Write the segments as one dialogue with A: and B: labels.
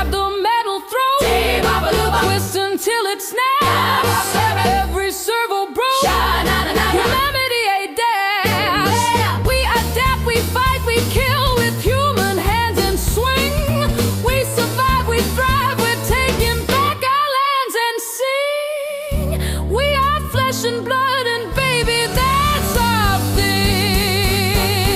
A: grab the metal throw. Twist until it snaps. Every servo broke. Humanity ain't dead. We adapt, we fight, we kill with human hands and swing. We survive, we thrive, we're taking back our lands and sing. We are flesh and blood, and baby, that's our thing.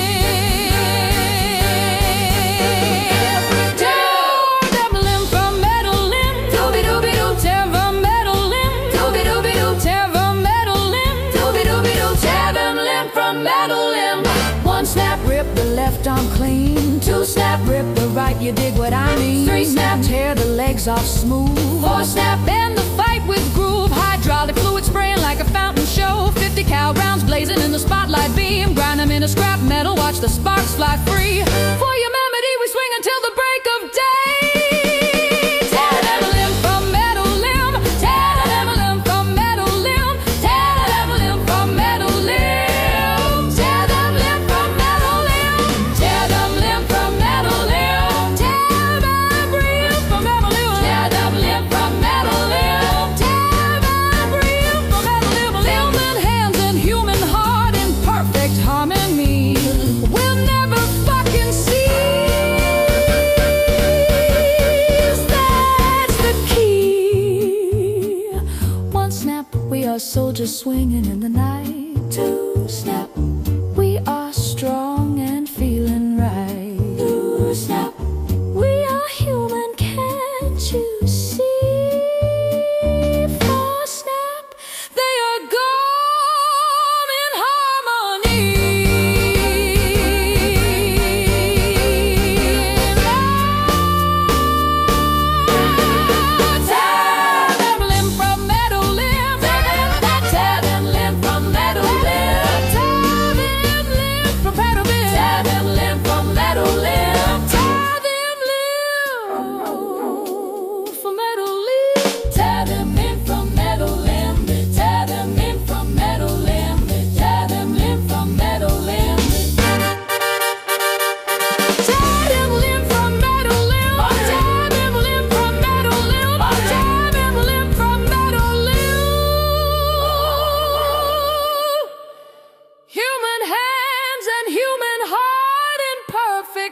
A: Tear the limb from metal limb. Dooby-dooby-doo. Tear the metal limb. Dooby-dooby-doo. Tear the metal limb. Dooby-dooby-doo. Tear them limb from metal limb. One snap, rip the left arm clean. Two snap, rip the right, you dig what I mean. Three snap, tear the legs off smooth. Four snap, end the fight with groove. Hydraulic fluid spraying like a fountain show. 50 cal rounds blazing in the spotlight beam. Grind them into scrap metal, watch the sparks fly free. For humanity, we swing until the break of day. Tear them a limb from metal limb. Tear them a limb from metal limb. Tear them a limb from metal limb. Tear them limb from metal limb. Tear them limb from metal limb. Tear every limb from metal limb. Tear them limb from metal limb. Tear every limb from metal limb. Human hands and human heart in perfect harmony. We'll never fucking cease. That's the key. One snap, we are soldiers swinging in the night. Two snap, we are strong and feeling right. Two snap, we are human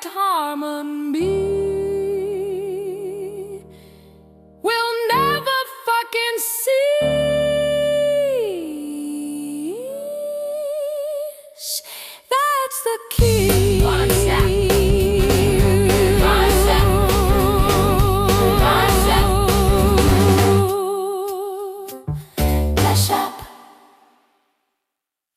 A: harmony.